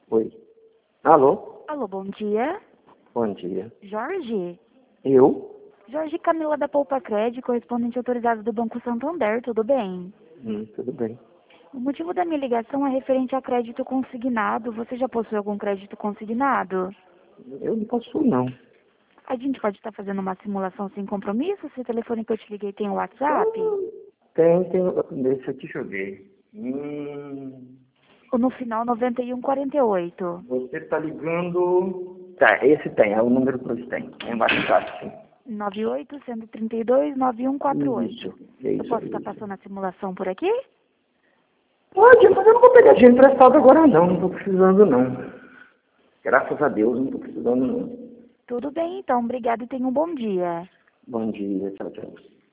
Oi. Alô? Alô, bom dia. Bom dia. Jorge? Eu? Jorge Camila da Poupa Cred, correspondente autorizado do Banco Santander, tudo bem? Tudo bem. O motivo da minha ligação é referente a crédito consignado. Você já possui algum crédito consignado? Eu não posso não. A gente pode estar fazendo uma simulação sem compromisso? Se o telefone que eu te liguei tem o WhatsApp? Tem. Deixa eu ver. Ou no final 9148. Você tá ligando... Tá, esse tem, é o número que eu tenho. É WhatsApp, sim. 98 132 9148. Isso, é Eu isso posso aí. estar passando a simulação por aqui? Pode, mas eu não vou pegar dinheiro emprestado agora não tô precisando não. Graças a Deus, não tô precisando não. Tudo bem, então. Obrigada e tenha um bom dia. Bom dia, tchau, tchau.